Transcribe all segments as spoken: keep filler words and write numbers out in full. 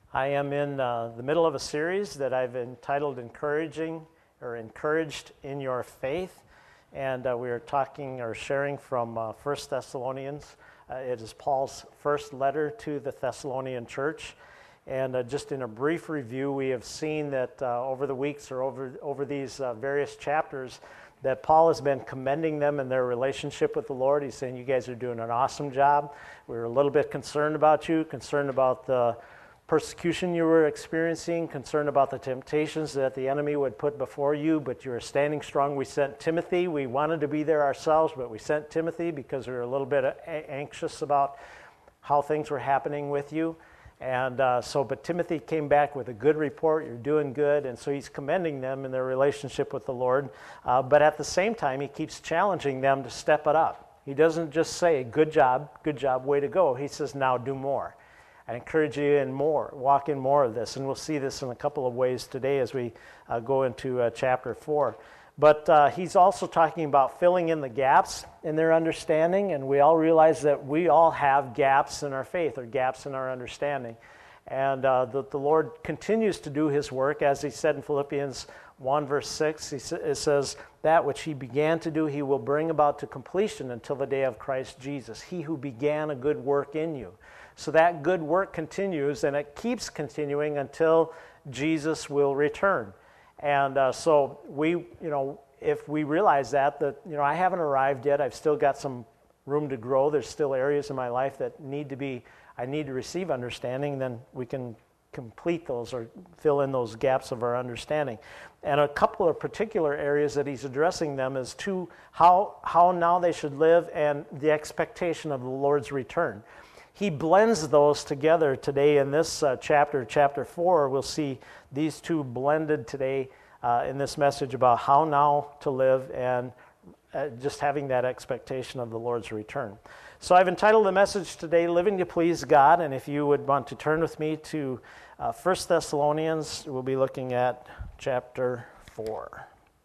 I am in uh, the middle of a series that I've entitled Encouraging or Encouraged in Your Faith. And uh, we are talking or sharing from uh, First Thessalonians. Uh, it is Paul's first letter to the Thessalonian church. And uh, just in a brief review, we have seen that uh, over the weeks or over, over these uh, various chapters, that Paul has been commending them in their relationship with the Lord. He's saying, you guys are doing an awesome job. We were a little bit concerned about you, concerned about the persecution you were experiencing, concerned about the temptations that the enemy would put before you, but you were standing strong. We sent Timothy. We wanted to be there ourselves, but we sent Timothy because we were a little bit a- anxious about how things were happening with you. And uh, so, but Timothy came back with a good report. You're doing good. And so he's commending them in their relationship with the Lord. Uh, but at the same time, he keeps challenging them to step it up. He doesn't just say, good job, good job, way to go. He says, now do more. I encourage you in more, walk in more of this. And we'll see this in a couple of ways today as we uh, go into uh, chapter four. But uh, he's also talking about filling in the gaps in their understanding. And we all realize that we all have gaps in our faith or gaps in our understanding. And uh, the, the Lord continues to do his work. As he said in Philippians one verse six, he sa- it says, that which he began to do, he will bring about to completion until the day of Christ Jesus. He who began a good work in you. So that good work continues, and it keeps continuing until Jesus will return. And uh, so we, you know, if we realize that, that, you know, I haven't arrived yet. I've still got some room to grow. There's still areas in my life that need to be, I need to receive understanding. Then we can complete those or fill in those gaps of our understanding. And a couple of particular areas that he's addressing them is to how, how now they should live and the expectation of the Lord's return. He blends those together today in this uh, chapter, chapter four. We'll see these two blended today uh, in this message about how now to live and uh, just having that expectation of the Lord's return. So I've entitled the message today, Living to Please God. And if you would want to turn with me to uh, First Thessalonians, we'll be looking at chapter four.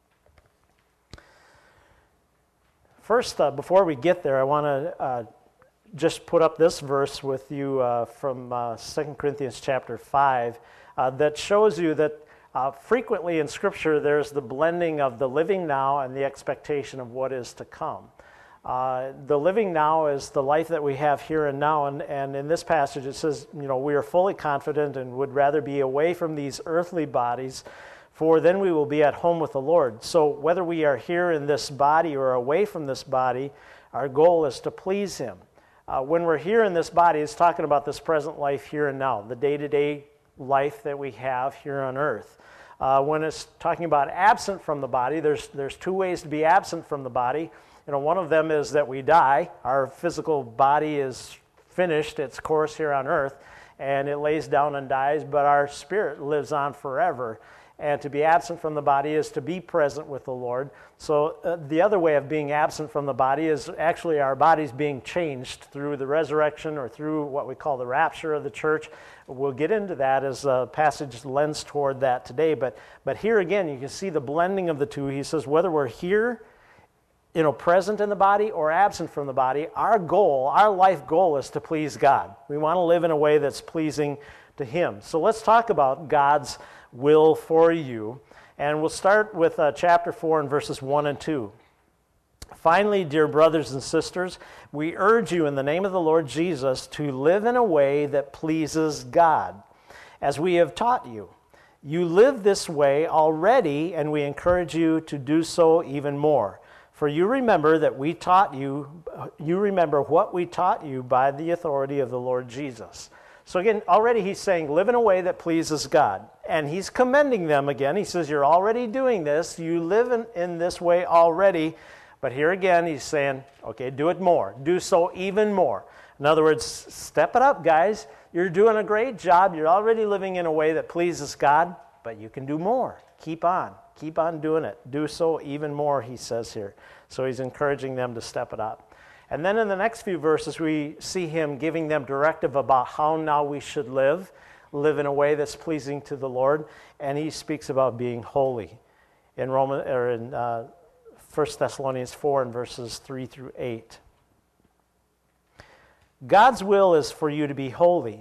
First, uh, before we get there, I want to uh, just put up this verse with you uh, from uh, Second Corinthians chapter five uh, that shows you that uh, frequently in Scripture there's the blending of the living now and the expectation of what is to come. Uh, the living now is the life that we have here and now, and, and in this passage it says, you know, we are fully confident and would rather be away from these earthly bodies, for then we will be at home with the Lord. So whether we are here in this body or away from this body, our goal is to please Him. Uh, when we're here in this body, it's talking about this present life here and now, the day-to-day life that we have here on earth. Uh, when it's talking about absent from the body, there's there's two ways to be absent from the body. You know, one of them is that we die. Our physical body is finished its course here on earth, and it lays down and dies, but our spirit lives on forever. And to be absent from the body is to be present with the Lord. So uh, the other way of being absent from the body is actually our bodies being changed through the resurrection or through what we call the rapture of the church. We'll get into that as the passage lends toward that today. But but here again, you can see the blending of the two. He says whether we're here, you know, present in the body or absent from the body, our goal, our life goal is to please God. We want to live in a way that's pleasing to Him. So let's talk about God's will for you. And we'll start with uh, chapter four and verses one and two. Finally, dear brothers and sisters, we urge you in the name of the Lord Jesus to live in a way that pleases God, as we have taught you. You live this way already, and we encourage you to do so even more. For you remember that we taught you, you remember what we taught you by the authority of the Lord Jesus. So again, already he's saying, live in a way that pleases God. And he's commending them again. He says, you're already doing this. You live in, in this way already. But here again, he's saying, okay, do it more. Do so even more. In other words, step it up, guys. You're doing a great job. You're already living in a way that pleases God, but you can do more. Keep on. Keep on doing it. Do so even more, he says here. So he's encouraging them to step it up. And then in the next few verses, we see him giving them directive about how now we should live, live in a way that's pleasing to the Lord. And he speaks about being holy in Roman or in uh, First Thessalonians four and verses three through eight. God's will is for you to be holy.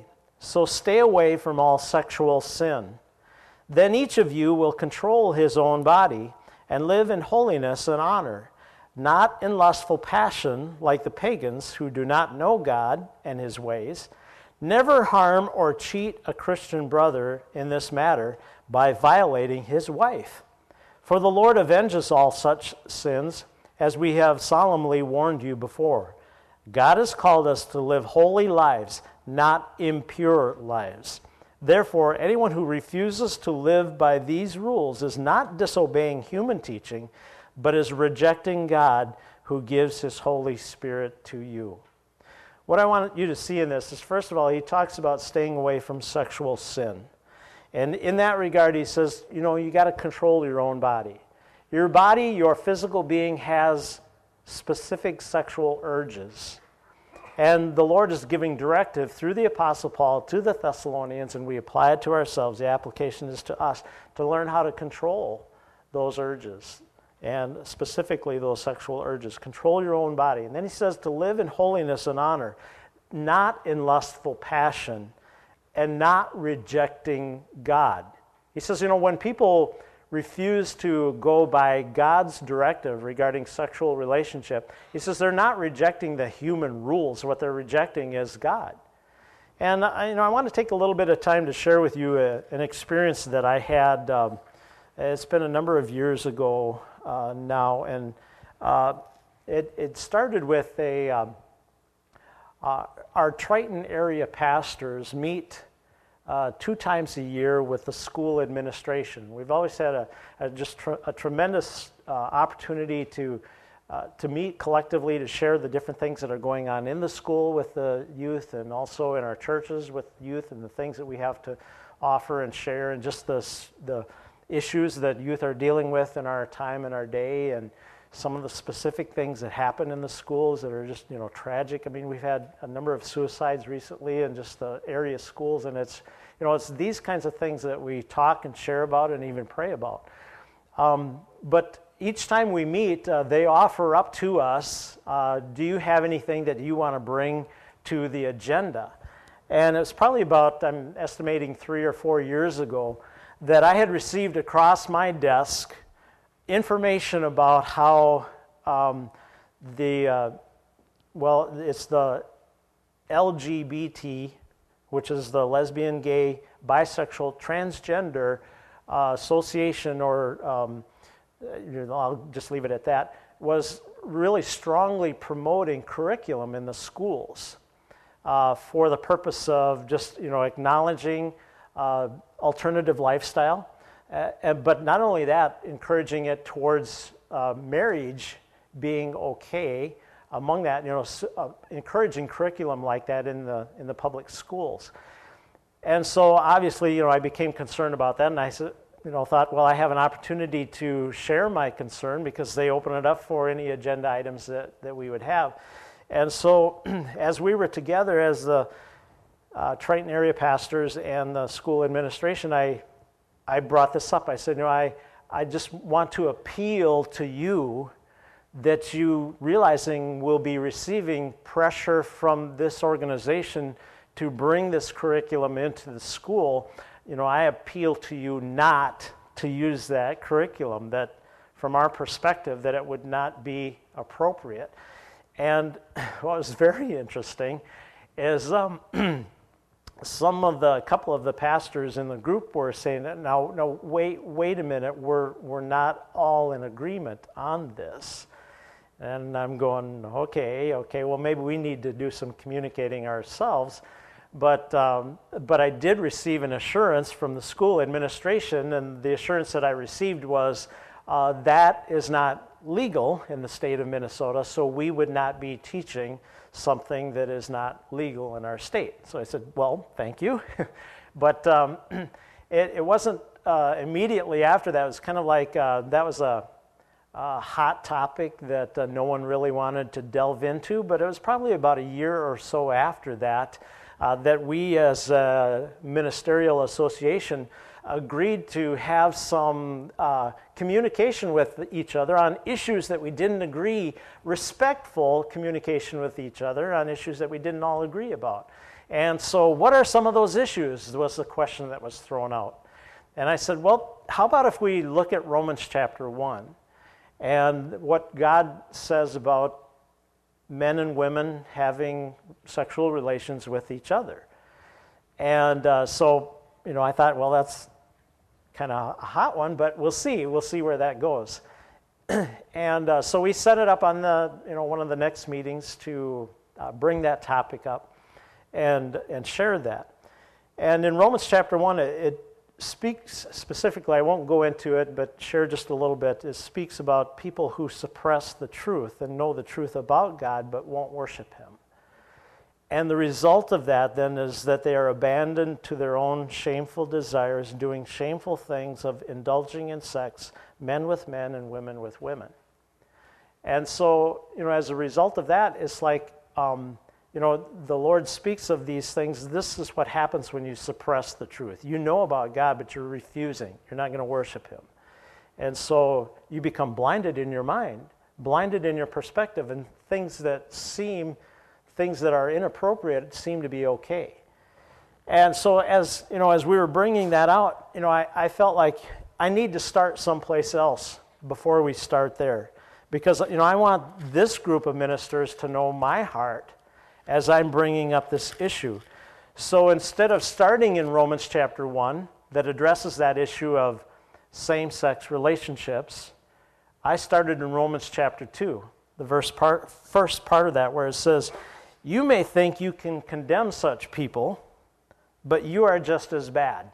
So stay away from all sexual sin. Then each of you will control his own body and live in holiness and honor, not in lustful passion like the pagans who do not know God and his ways. Never harm or cheat a Christian brother in this matter by violating his wife. For the Lord avenges all such sins, as we have solemnly warned you before. God has called us to live holy lives, not impure lives. Therefore, anyone who refuses to live by these rules is not disobeying human teaching, but is rejecting God who gives his Holy Spirit to you. What I want you to see in this is, first of all, he talks about staying away from sexual sin. And in that regard, he says, you know, you got to control your own body. Your body, your physical being, has specific sexual urges. And the Lord is giving directive through the Apostle Paul to the Thessalonians, and we apply it to ourselves. The application is to us to learn how to control those urges, and specifically those sexual urges. Control your own body. And then he says to live in holiness and honor, not in lustful passion, and not rejecting God. He says, you know, when people refuse to go by God's directive regarding sexual relationship, he says they're not rejecting the human rules. What they're rejecting is God. And I, you know, I want to take a little bit of time to share with you a, an experience that I had. Um, it's been a number of years ago uh, now, and uh, it, it started with a um, uh, our Triton area pastors meet Uh, two times a year with the school administration. We've always had a, a just tr- a tremendous uh, opportunity to uh, to meet collectively, to share the different things that are going on in the school with the youth, and also in our churches with youth, and the things that we have to offer and share, and just the the issues that youth are dealing with in our time and our day, and some of the specific things that happen in the schools that are just, you know, tragic. I mean, we've had a number of suicides recently in just the area schools, and it's, you know, it's these kinds of things that we talk and share about and even pray about. Um, but each time we meet, uh, they offer up to us, uh, do you have anything that you want to bring to the agenda? And it's probably about, I'm estimating three or four years ago, that I had received across my desk information about how um, the, uh, well, it's the L G B T, which is the lesbian, gay, bisexual, transgender uh, association, or um, you know, I'll just leave it at that, was really strongly promoting curriculum in the schools uh, for the purpose of just, you know, acknowledging uh, alternative lifestyle. Uh, but not only that, encouraging it towards uh, marriage being okay. Among that, you know, uh, encouraging curriculum like that in the in the public schools. And so, obviously, you know, I became concerned about that, and I said, you know, thought, well, I have an opportunity to share my concern because they open it up for any agenda items that, that we would have. And so, as we were together as the uh, Triton area pastors and the school administration, I. I brought this up. I said, you know, I, I just want to appeal to you that you, realizing we'll be receiving pressure from this organization to bring this curriculum into the school, you know, I appeal to you not to use that curriculum, that from our perspective, that it would not be appropriate. And what was very interesting is um, some of the, a couple of the pastors in the group were saying that, now, no, wait, wait a minute, we're we're not all in agreement on this. And I'm going, okay, okay, well, maybe we need to do some communicating ourselves. But um, but I did receive an assurance from the school administration, and the assurance that I received was uh, that is not legal in the state of Minnesota, so we would not be teaching something that is not legal in our state. So I said, well, thank you. But um, it, it wasn't uh, immediately after that. It was kind of like uh, that was a, a hot topic that uh, no one really wanted to delve into, but it was probably about a year or so after that uh, that we as a ministerial association agreed to have some uh, communication with each other on issues that we didn't agree, respectful communication with each other on issues that we didn't all agree about. And so what are some of those issues was the question that was thrown out. And I said, well, how about if we look at Romans chapter one and what God says about men and women having sexual relations with each other. And uh, so, you know, I thought, well, that's kind of a hot one, but we'll see. We'll see where that goes. And uh, so we set it up on the, you know, one of the next meetings to uh, bring that topic up and and share that. And in Romans chapter one, it, it speaks specifically, I won't go into it, but share just a little bit. It speaks about people who suppress the truth and know the truth about God but won't worship Him. And the result of that then is that they are abandoned to their own shameful desires, doing shameful things of indulging in sex, men with men and women with women. And so, you know, as a result of that, it's like, um, you know, the Lord speaks of these things. This is what happens when you suppress the truth. You know about God, but you're refusing. You're not going to worship Him. And so you become blinded in your mind, blinded in your perspective, and things that seem, things that are inappropriate seem to be okay. And so as, you know, as we were bringing that out, you know, I, I felt like I need to start someplace else before we start there. Because, you know, I want this group of ministers to know my heart as I'm bringing up this issue. So instead of starting in Romans chapter one that addresses that issue of same-sex relationships, I started in Romans chapter two, the verse part, first part of that, where it says, you may think you can condemn such people, but you are just as bad,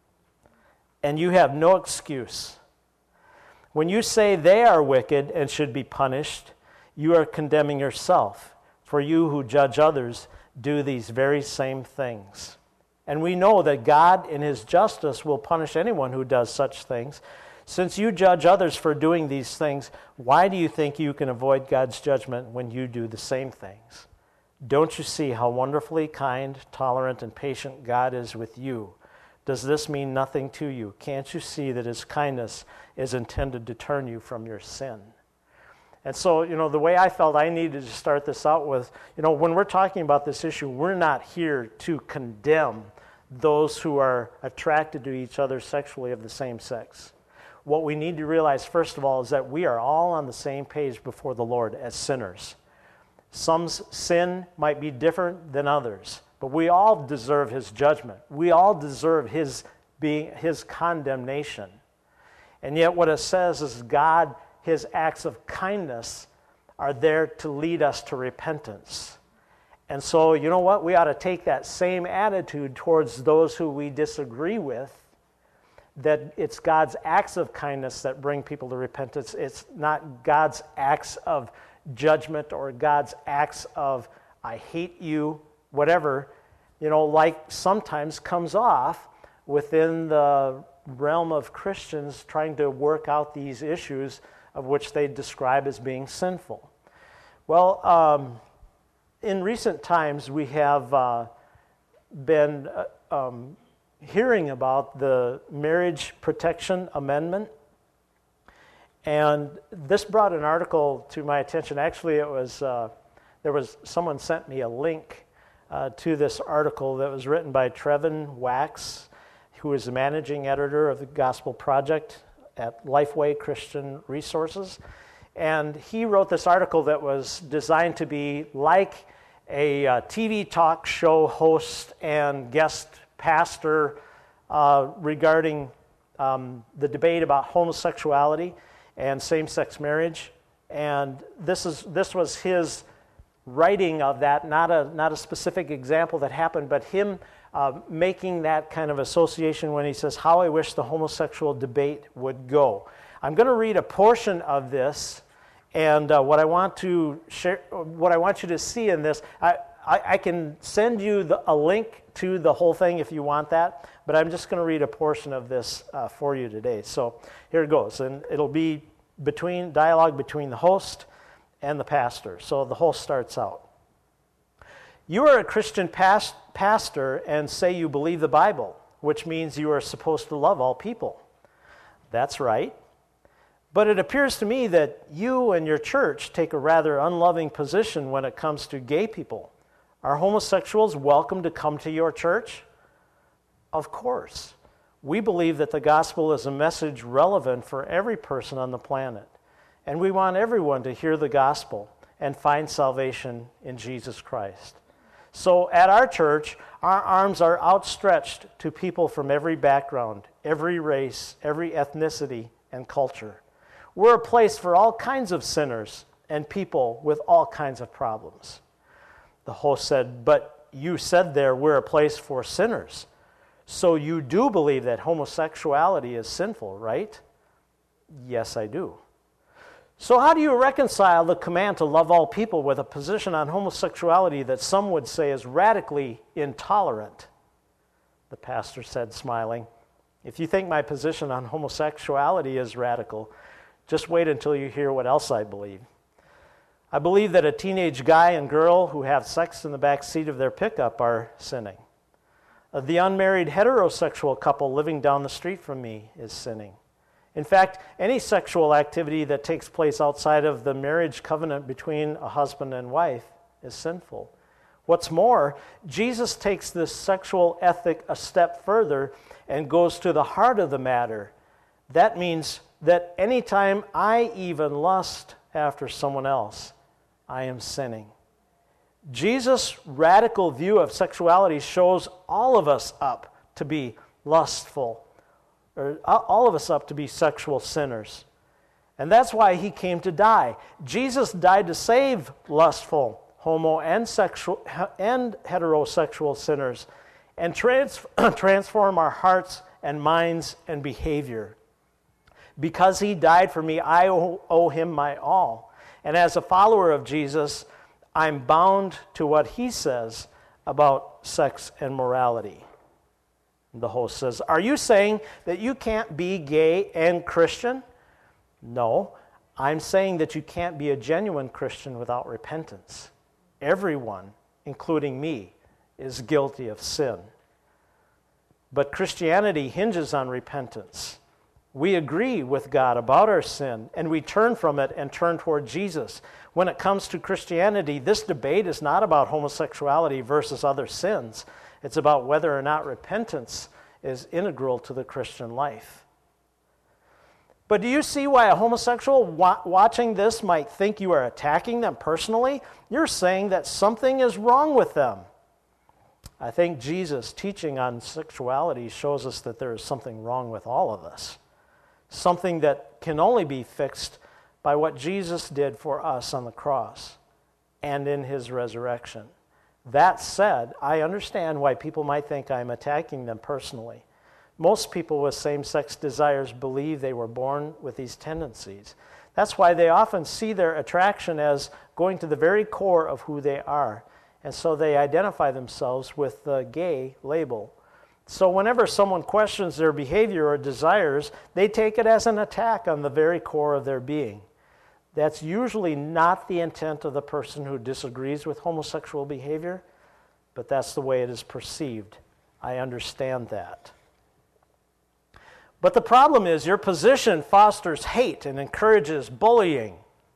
and you have no excuse. When you say they are wicked and should be punished, you are condemning yourself. For you who judge others do these very same things. And we know that God in His justice will punish anyone who does such things. Since you judge others for doing these things, why do you think you can avoid God's judgment when you do the same things? Don't you see how wonderfully kind, tolerant, and patient God is with you? Does this mean nothing to you? Can't you see that His kindness is intended to turn you from your sin? And so, you know, the way I felt I needed to start this out with, you know, when we're talking about this issue, we're not here to condemn those who are attracted to each other sexually of the same sex. What we need to realize, first of all, is that we are all on the same page before the Lord as sinners. Some sin might be different than others, but we all deserve His judgment. We all deserve His being His condemnation. And yet what it says is God, His acts of kindness are there to lead us to repentance. And so, you know what? We ought to take that same attitude towards those who we disagree with, that it's God's acts of kindness that bring people to repentance. It's not God's acts of judgment or God's acts of, I hate you, whatever, you know, like sometimes comes off within the realm of Christians trying to work out these issues of which they describe as being sinful. Well, um, in recent times we have uh, been uh, um, hearing about the Marriage Protection Amendment, and this brought an article to my attention. Actually, it was uh, there was someone sent me a link uh, to this article that was written by Trevin Wax, who is the managing editor of the Gospel Project at Lifeway Christian Resources. And he wrote this article that was designed to be like a uh, T V talk show host and guest pastor uh, regarding um, the debate about homosexuality and same-sex marriage. And this is this was his writing of that, not a not a specific example that happened, but him Uh, making that kind of association when he says, how I wish the homosexual debate would go. I'm going to read a portion of this, and uh, what I want to share, what I want you to see in this, I, I, I can send you the, a link to the whole thing if you want that, but I'm just going to read a portion of this uh, for you today. So here it goes, and it'll be between dialogue between the host and the pastor. So the host starts out. You are a Christian past, pastor and say you believe the Bible, which means you are supposed to love all people. That's right. But it appears to me that you and your church take a rather unloving position when it comes to gay people. Are homosexuals welcome to come to your church? Of course. We believe that the gospel is a message relevant for every person on the planet, and we want everyone to hear the gospel and find salvation in Jesus Christ. So at our church, our arms are outstretched to people from every background, every race, every ethnicity, and culture. We're a place for all kinds of sinners and people with all kinds of problems. The host said, "But you said there we're a place for sinners. So you do believe that homosexuality is sinful, right?" "Yes, I do." "So how do you reconcile the command to love all people with a position on homosexuality that some would say is radically intolerant?" The pastor said, smiling, "If you think my position on homosexuality is radical, just wait until you hear what else I believe. I believe that a teenage guy and girl who have sex in the back seat of their pickup are sinning. The unmarried heterosexual couple living down the street from me is sinning. In fact, any sexual activity that takes place outside of the marriage covenant between a husband and wife is sinful. What's more, Jesus takes this sexual ethic a step further and goes to the heart of the matter. That means that anytime I even lust after someone else, I am sinning. Jesus' radical view of sexuality shows all of us up to be lustful, or all of us up to be sexual sinners. And that's why he came to die. Jesus died to save lustful, homo and sexual and heterosexual sinners and trans- transform our hearts and minds and behavior. Because he died for me, I owe, owe him my all. And as a follower of Jesus, I'm bound to what he says about sex and morality. The host says, "Are you saying that you can't be gay and Christian?" "No, I'm saying that you can't be a genuine Christian without repentance. Everyone, including me, is guilty of sin. But Christianity hinges on repentance. We agree with God about our sin, and we turn from it and turn toward Jesus. When it comes to Christianity, this debate is not about homosexuality versus other sins. It's about whether or not repentance is integral to the Christian life." But do you see why a homosexual wa- watching this might think you are attacking them personally? You're saying that something is wrong with them. I think Jesus' teaching on sexuality shows us that there is something wrong with all of us. Something that can only be fixed by what Jesus did for us on the cross and in his resurrection. That said, I understand why people might think I'm attacking them personally. Most people with same-sex desires believe they were born with these tendencies. That's why they often see their attraction as going to the very core of who they are, and so they identify themselves with the gay label. So whenever someone questions their behavior or desires, they take it as an attack on the very core of their being. That's usually not the intent of the person who disagrees with homosexual behavior, but that's the way it is perceived. I understand that. But the problem is your position fosters hate and encourages bullying.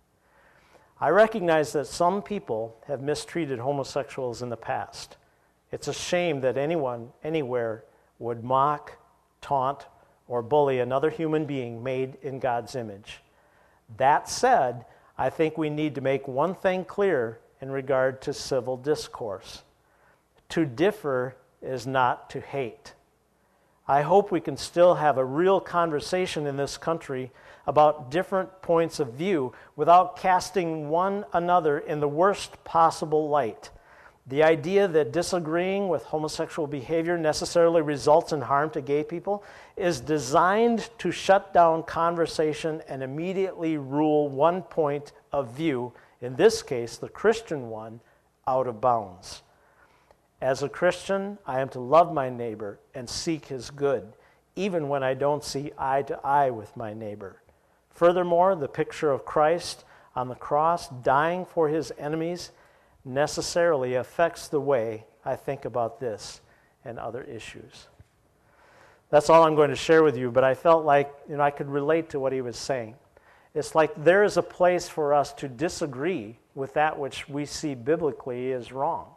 I recognize that some people have mistreated homosexuals in the past. It's a shame that anyone, anywhere, would mock, taunt, or bully another human being made in God's image. That said, I think we need to make one thing clear in regard to civil discourse. To differ is not to hate. I hope we can still have a real conversation in this country about different points of view without casting one another in the worst possible light. The idea that disagreeing with homosexual behavior necessarily results in harm to gay people is designed to shut down conversation and immediately rule one point of view, in this case, the Christian one, out of bounds. As a Christian, I am to love my neighbor and seek his good, even when I don't see eye to eye with my neighbor. Furthermore, the picture of Christ on the cross dying for his enemies necessarily affects the way I think about this and other issues. That's all I'm going to share with you, but I felt like, you know, I could relate to what he was saying. It's like there is a place for us to disagree with that which we see biblically is wrong.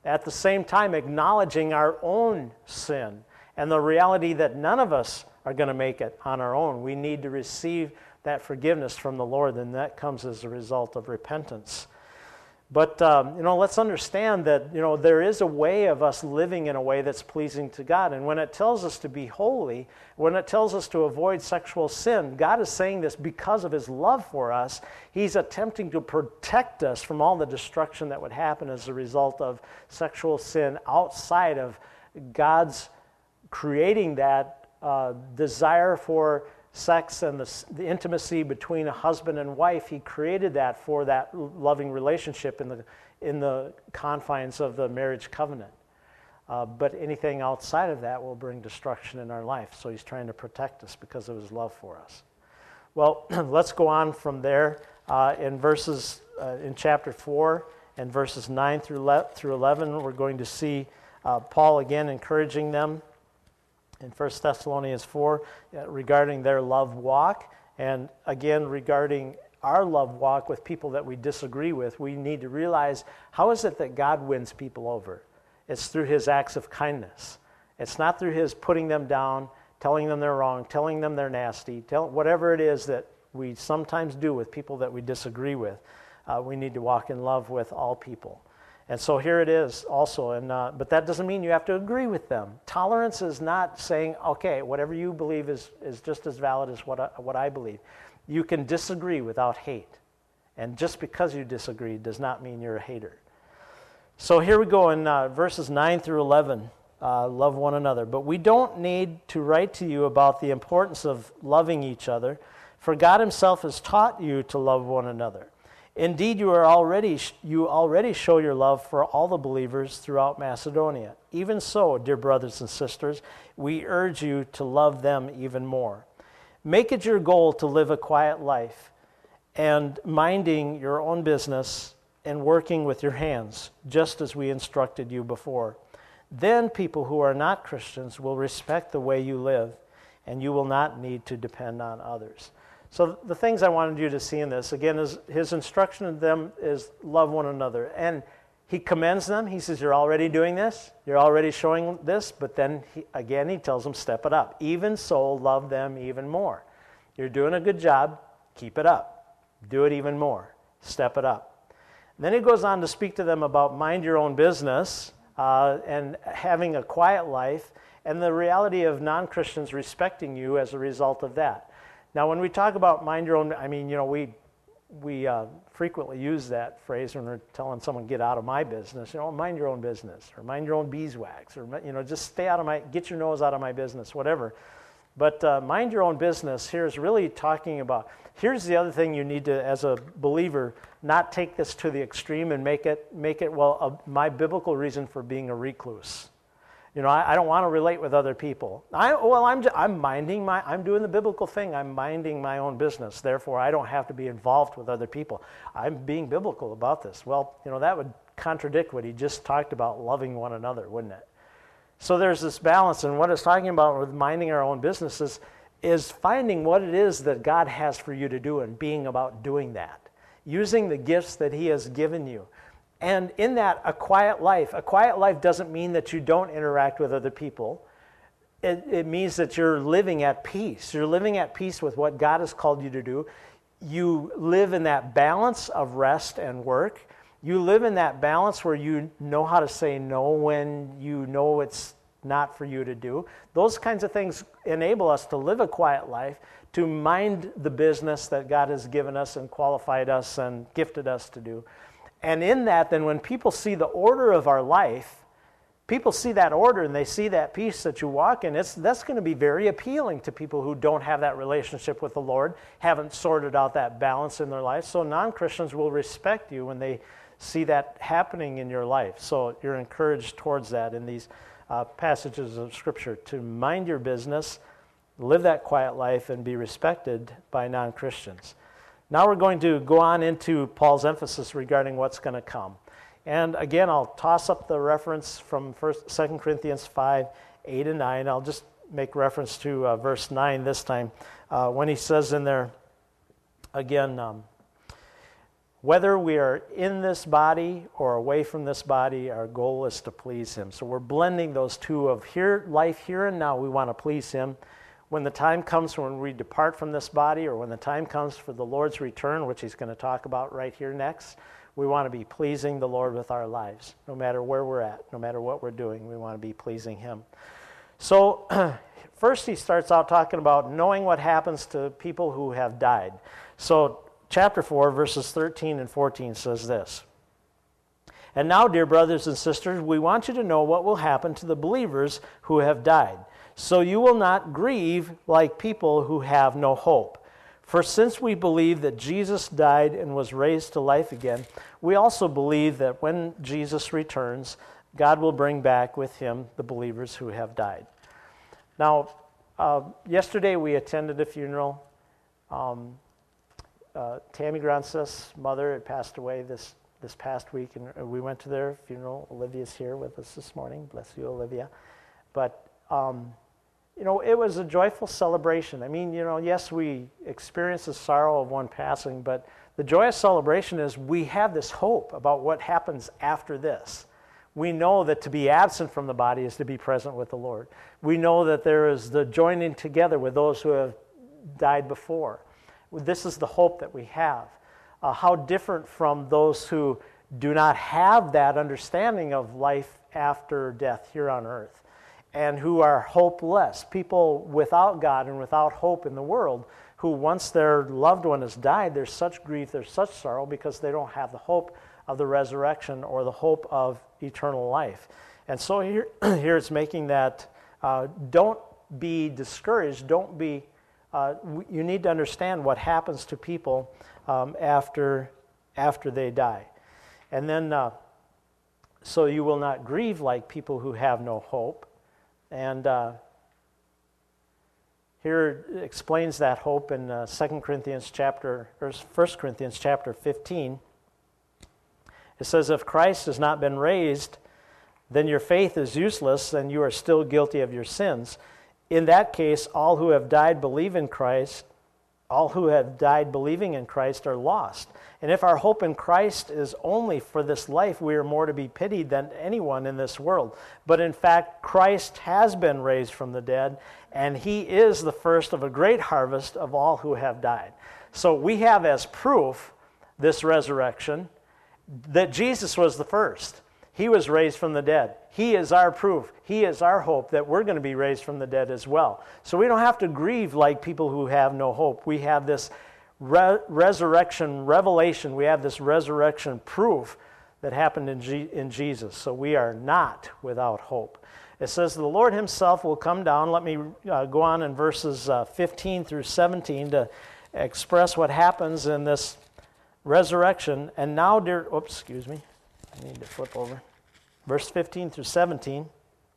at the same time acknowledging our own sin and the reality that none of us are going to make it on our own. We need to receive that forgiveness from the Lord, and that comes as a result of repentance. But, um, you know, let's understand that, you know, there is a way of us living in a way that's pleasing to God. And when it tells us to be holy, when it tells us to avoid sexual sin, God is saying this because of his love for us. He's attempting to protect us from all the destruction that would happen as a result of sexual sin outside of God's creating that uh, desire for sex and the, the intimacy between a husband and wife. He created that for that loving relationship in the in the confines of the marriage covenant. Uh, but anything outside of that will bring destruction in our life. So he's trying to protect us because of his love for us. Well, let's go on from there. Uh, in verses uh, in chapter four and verses nine through through eleven, we're going to see uh, Paul again encouraging them in First Thessalonians four, uh, regarding their love walk, and again regarding our love walk with people that we disagree with. We need to realize, how is it that God wins people over? It's through his acts of kindness. It's not through his putting them down, telling them they're wrong, telling them they're nasty, tell, whatever it is that we sometimes do with people that we disagree with. Uh, we need to walk in love with all people. And so here it is also, and uh, but that doesn't mean you have to agree with them. Tolerance is not saying, okay, whatever you believe is, is just as valid as what I, what I believe. You can disagree without hate. And just because you disagree does not mean you're a hater. So here we go in uh, verses nine through eleven, uh, love one another. But we don't need to write to you about the importance of loving each other, for God himself has taught you to love one another. Indeed, you are already you already show your love for all the believers throughout Macedonia. Even so, dear brothers and sisters, we urge you to love them even more. Make it your goal to live a quiet life and minding your own business and working with your hands, just as we instructed you before. Then people who are not Christians will respect the way you live, and you will not need to depend on others. So the things I wanted you to see in this, again, is his instruction to them is love one another. And he commends them. He says, you're already doing this. You're already showing this. But then, he, again, he tells them, step it up. Even so, love them even more. You're doing a good job. Keep it up. Do it even more. Step it up. And then he goes on to speak to them about mind your own business uh, and having a quiet life and the reality of non-Christians respecting you as a result of that. Now, when we talk about mind your own, I mean, you know, we we uh, frequently use that phrase when we're telling someone, get out of my business, you know, mind your own business, or mind your own beeswax, or, you know, just stay out of my, get your nose out of my business, whatever. But uh, mind your own business here is really talking about, here's the other thing you need to, as a believer, not take this to the extreme and make it, make it well, a, my biblical reason for being a recluse. You know, I, I don't want to relate with other people. I, well, I'm I'm minding my, I'm doing the biblical thing. I'm minding my own business. Therefore, I don't have to be involved with other people. I'm being biblical about this. Well, you know, that would contradict what he just talked about, loving one another, wouldn't it? So there's this balance, and what it's talking about with minding our own businesses is finding what it is that God has for you to do and being about doing that, using the gifts that he has given you. And in that, a quiet life. A quiet life doesn't mean that you don't interact with other people. It, it means that you're living at peace. You're living at peace with what God has called you to do. You live in that balance of rest and work. You live in that balance where you know how to say no when you know it's not for you to do. Those kinds of things enable us to live a quiet life, to mind the business that God has given us and qualified us and gifted us to do. And in that, then when people see the order of our life, people see that order and they see that peace that you walk in, it's, that's going to be very appealing to people who don't have that relationship with the Lord, haven't sorted out that balance in their life. So non-Christians will respect you when they see that happening in your life. So you're encouraged towards that in these uh, passages of Scripture, to mind your business, live that quiet life, and be respected by non-Christians. Now we're going to go on into Paul's emphasis regarding what's going to come. And again, I'll toss up the reference from First, Second Corinthians five, eight and nine. I'll just make reference to uh, verse nine this time, uh, when he says in there, again, um, Whether we are in this body or away from this body, our goal is to please him. So we're blending those two of here, life here and now. We want to please him. When the time comes when we depart from this body, or when the time comes for the Lord's return, which he's going to talk about right here next, we want to be pleasing the Lord with our lives. No matter where we're at, no matter what we're doing, we want to be pleasing him. So first he starts out talking about knowing what happens to people who have died. So chapter four, verses thirteen and fourteen says this. And now, dear brothers and sisters, we want you to know what will happen to the believers who have died, so you will not grieve like people who have no hope. For since we believe that Jesus died and was raised to life again, we also believe that when Jesus returns, God will bring back with him the believers who have died. Now, uh, yesterday we attended a funeral. Um, uh, Tammy Grance's mother had passed away this, this past week, and we went to their funeral. Olivia's here with us this morning. Bless you, Olivia. But um, you know, it was a joyful celebration. I mean, you know, yes, we experience the sorrow of one passing, but the joyous celebration is we have this hope about what happens after this. We know that to be absent from the body is to be present with the Lord. We know that there is the joining together with those who have died before. This is the hope that we have. Uh, how different from those who do not have that understanding of life after death here on earth, and who are hopeless, people without God and without hope in the world, who once their loved one has died, there's such grief, there's such sorrow because they don't have the hope of the resurrection or the hope of eternal life. And so here, here it's making that, uh, don't be discouraged, don't be, uh, you need to understand what happens to people um, after, after they die. And then, uh, so you will not grieve like people who have no hope. And uh, here it explains that hope in uh, Second Corinthians chapter, or First Corinthians chapter fifteen. It says, if Christ has not been raised, then your faith is useless, and you are still guilty of your sins. In that case, all who have died believe in Christ, all who have died believing in Christ are lost. And if our hope in Christ is only for this life, we are more to be pitied than anyone in this world. But in fact, Christ has been raised from the dead, and he is the first of a great harvest of all who have died. So we have as proof this resurrection that Jesus was the first. He was raised from the dead. He is our proof. He is our hope that we're going to be raised from the dead as well. So we don't have to grieve like people who have no hope. We have this re- resurrection revelation. We have this resurrection proof that happened in, G- in Jesus. So we are not without hope. It says, the Lord himself will come down. Let me uh, go on in verses uh, fifteen through seventeen to express what happens in this resurrection. And now, dear, oops, excuse me. I need to flip over. Verse fifteen through seventeen.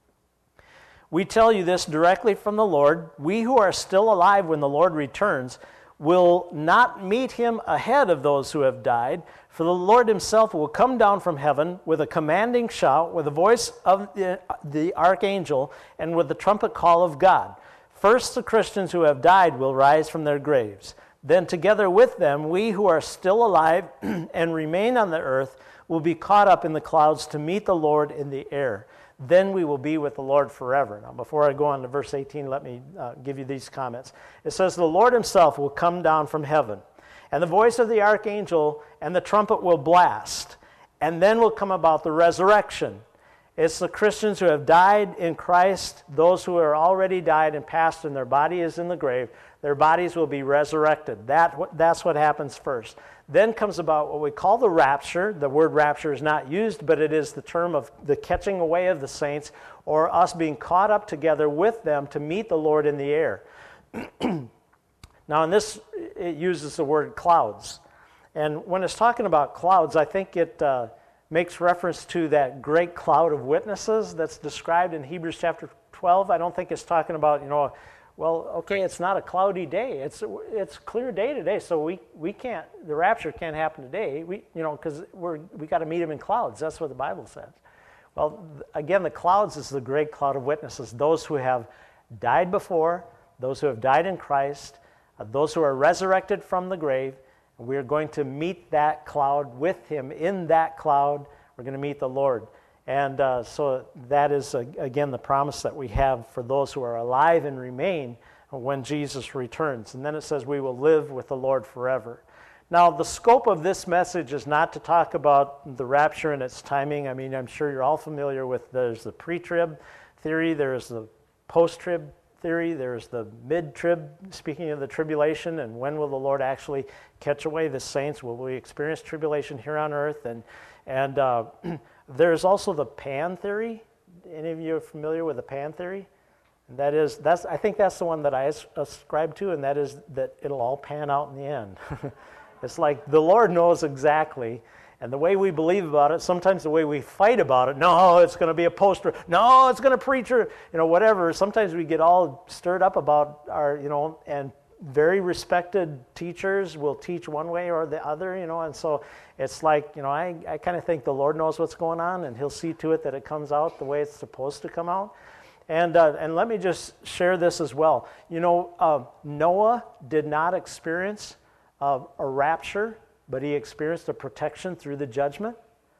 We tell you this directly from the Lord. We who are still alive when the Lord returns will not meet him ahead of those who have died, for the Lord himself will come down from heaven with a commanding shout, with the voice of the, the archangel, and with the trumpet call of God. First the Christians who have died will rise from their graves. Then together with them, we who are still alive and remain on the earth will be caught up in the clouds to meet the Lord in the air. Then we will be with the Lord forever. Now, before I go on to verse eighteen, let me uh, give you these comments. It says, the Lord himself will come down from heaven, and the voice of the archangel and the trumpet will blast, and then will come about the resurrection. It's the Christians who have died in Christ, those who are already died and passed, and their body is in the grave. Their bodies will be resurrected. That, that's what happens first. Then comes about what we call the rapture. The word rapture is not used, but it is the term of the catching away of the saints, or us being caught up together with them to meet the Lord in the air. Now, in this, it uses the word clouds. And when it's talking about clouds, I think it uh, makes reference to that great cloud of witnesses that's described in Hebrews chapter twelve. I don't think it's talking about, you know, well, okay, it's not a cloudy day. It's it's clear day today, so we, we can't, the rapture can't happen today. We you know because we're we got to meet him in clouds. That's what the Bible says. Well, again, the clouds is the great cloud of witnesses. Those who have died before, those who have died in Christ, uh, those who are resurrected from the grave, We are going to meet that cloud with him. In that cloud, we're going to meet the Lord. And uh, so that is, uh, again, the promise that we have for those who are alive and remain when Jesus returns. And then it says we will live with the Lord forever. Now, the scope of this message is not to talk about the rapture and its timing. I mean, I'm sure you're all familiar with, there's the pre-trib theory, there's the post-trib theory, there's the mid-trib, speaking of the tribulation, and when will the Lord actually catch away the saints? Will we experience tribulation here on earth? And, and uh, there's also the pan theory. Any of you are familiar with the pan theory? And that is, that's, I think that's the one that I ascribe to, and that is that it'll all pan out in the end. It's like the Lord knows exactly, and the way we believe about it, sometimes the way we fight about it, no, it's going to be a poster, no, it's going to preach, or, you know, whatever. Sometimes we get all stirred up about our, you know, and very respected teachers will teach one way or the other, you know, and so it's like, you know, I, I kind of think the Lord knows what's going on, and he'll see to it that it comes out the way it's supposed to come out. And uh, and let me just share this as well. You know, uh, Noah did not experience uh, a rapture, but he experienced a protection through the judgment.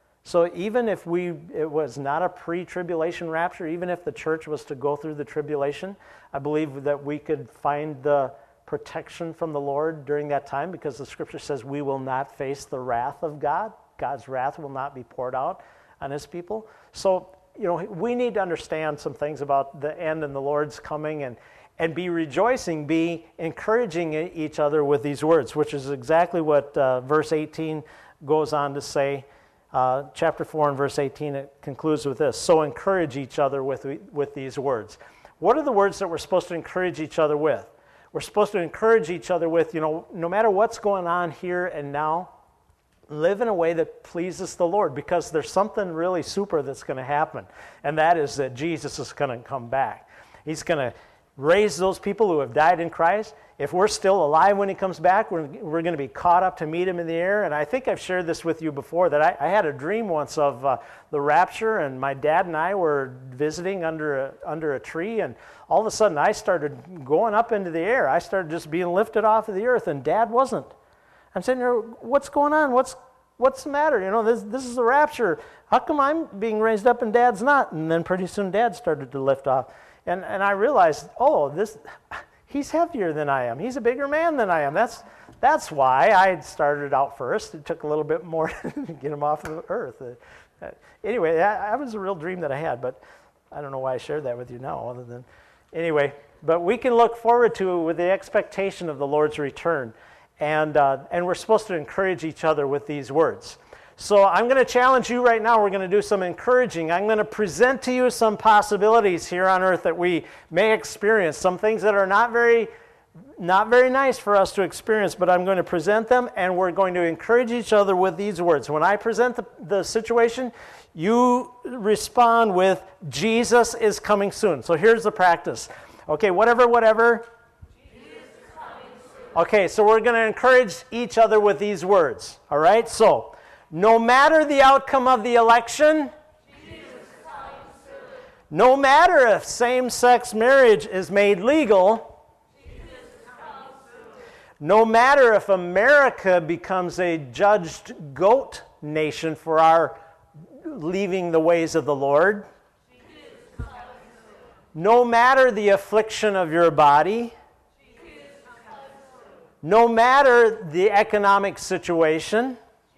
So even if we it was not a pre-tribulation rapture, even if the church was to go through the tribulation, I believe that we could find the protection from the Lord during that time, because the scripture says we will not face the wrath of God. God's wrath will not be poured out on his people. So, you know, we need to understand some things about the end and the Lord's coming, and and be rejoicing, be encouraging each other with these words, which is exactly what uh, verse eighteen goes on to say. Uh, chapter four and verse eighteen, it concludes with this: so encourage each other with, with these words. What are the words that we're supposed to encourage each other with? We're supposed to encourage each other with, you know, no matter what's going on here and now, live in a way that pleases the Lord, because there's something really super that's going to happen, and that is that Jesus is going to come back. He's going to raise those people who have died in Christ. If we're still alive when he comes back, we're, we're going to be caught up to meet him in the air. And I think I've shared this with you before, that I, I had a dream once of uh, the rapture, and my dad and I were visiting under a, under a tree, and all of a sudden I started going up into the air. I started just being lifted off of the earth, and Dad wasn't. I'm sitting there, what's going on? What's what's the matter? You know, this this is the rapture. How come I'm being raised up and Dad's not? And then pretty soon Dad started to lift off. And and I realized, oh, this he's heavier than I am. He's a bigger man than I am. That's that's why I started out first. It took a little bit more to get him off of the earth. Uh, anyway, that, that was a real dream that I had, but I don't know why I shared that with you now, other than, anyway. But we can look forward to it with the expectation of the Lord's return. And, uh, and we're supposed to encourage each other with these words. So I'm going to challenge you right now. We're going to do some encouraging. I'm going to present to you some possibilities here on earth that we may experience, some things that are not very, not very nice for us to experience, but I'm going to present them, and we're going to encourage each other with these words. When I present the, the situation, you respond with, Jesus is coming soon. So here's the practice. Okay, whatever, whatever. Okay, so we're going to encourage each other with these words, all right? So, no matter the outcome of the election, no matter if same-sex marriage is made legal, no matter if America becomes a judged goat nation for our leaving the ways of the Lord, no matter the affliction of your body, no matter the economic situation,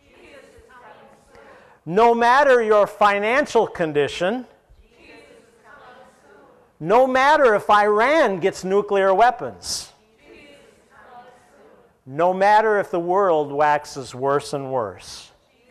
no matter your financial condition, no matter if Iran gets nuclear weapons, no matter if the world waxes worse and worse,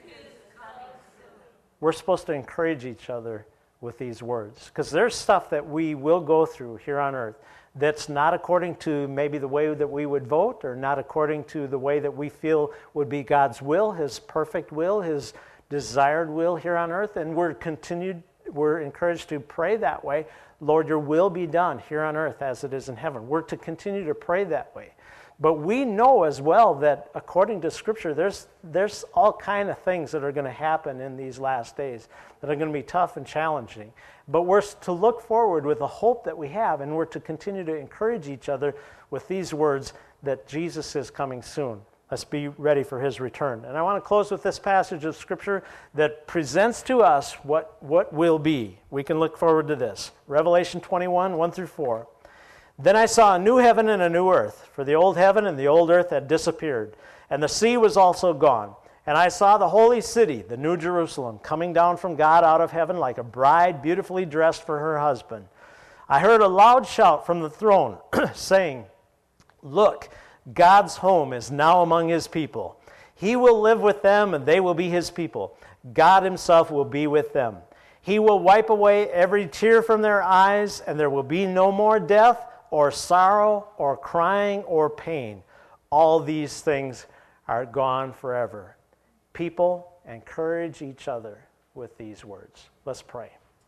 we're supposed to encourage each other with these words, because there's stuff that we will go through here on earth that's not according to maybe the way that we would vote, or not according to the way that we feel would be God's will, his perfect will, his desired will here on earth. And we're continued, we're encouraged to pray that way. Lord, your will be done here on earth as it is in heaven. We're to continue to pray that way. But we know as well that according to Scripture, there's there's all kind of things that are going to happen in these last days that are going to be tough and challenging. But we're to look forward with the hope that we have, and we're to continue to encourage each other with these words that Jesus is coming soon. Let's be ready for his return. And I want to close with this passage of Scripture that presents to us what, what will be. We can look forward to this. Revelation twenty-one, one through four. Then I saw a new heaven and a new earth, for the old heaven and the old earth had disappeared, and the sea was also gone. And I saw the holy city, the new Jerusalem, coming down from God out of heaven like a bride beautifully dressed for her husband. I heard a loud shout from the throne, saying, Look, God's home is now among his people. He will live with them, and they will be his people. God himself will be with them. He will wipe away every tear from their eyes, and there will be no more death, or sorrow, or crying, or pain. All these things are gone forever. People, encourage each other with these words. Let's pray.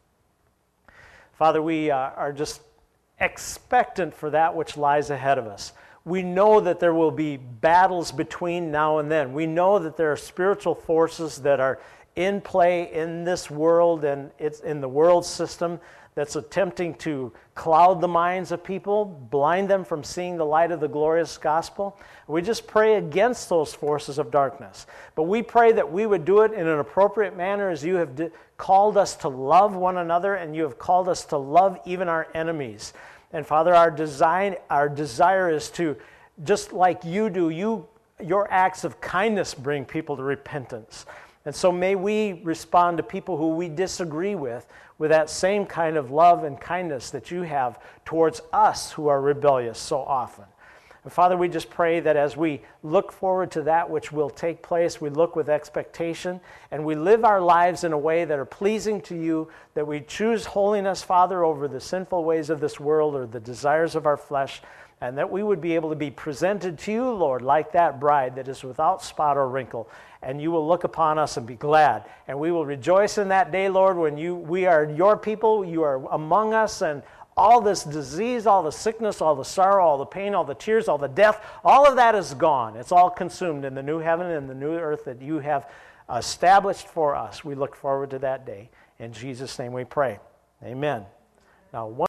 Father, we uh, are just expectant for that which lies ahead of us. We know that there will be battles between now and then. We know that there are spiritual forces that are in play in this world and it's in the world system that's attempting to cloud the minds of people, blind them from seeing the light of the glorious gospel. We just pray against those forces of darkness. But we pray that we would do it in an appropriate manner as you have de- called us to love one another, and you have called us to love even our enemies. And Father, our design, our desire is to, just like you do, you, your acts of kindness bring people to repentance. And so may we respond to people who we disagree with with that same kind of love and kindness that you have towards us who are rebellious so often. And Father, we just pray that as we look forward to that which will take place, we look with expectation and we live our lives in a way that are pleasing to you, that we choose holiness, Father, over the sinful ways of this world or the desires of our flesh, and that we would be able to be presented to you, Lord, like that bride that is without spot or wrinkle. And you will look upon us and be glad. And we will rejoice in that day, Lord, when you we are your people, you are among us, and all this disease, all the sickness, all the sorrow, all the pain, all the tears, all the death, all of that is gone. It's all consumed in the new heaven and the new earth that you have established for us. We look forward to that day. In Jesus' name we pray. Amen. Now, one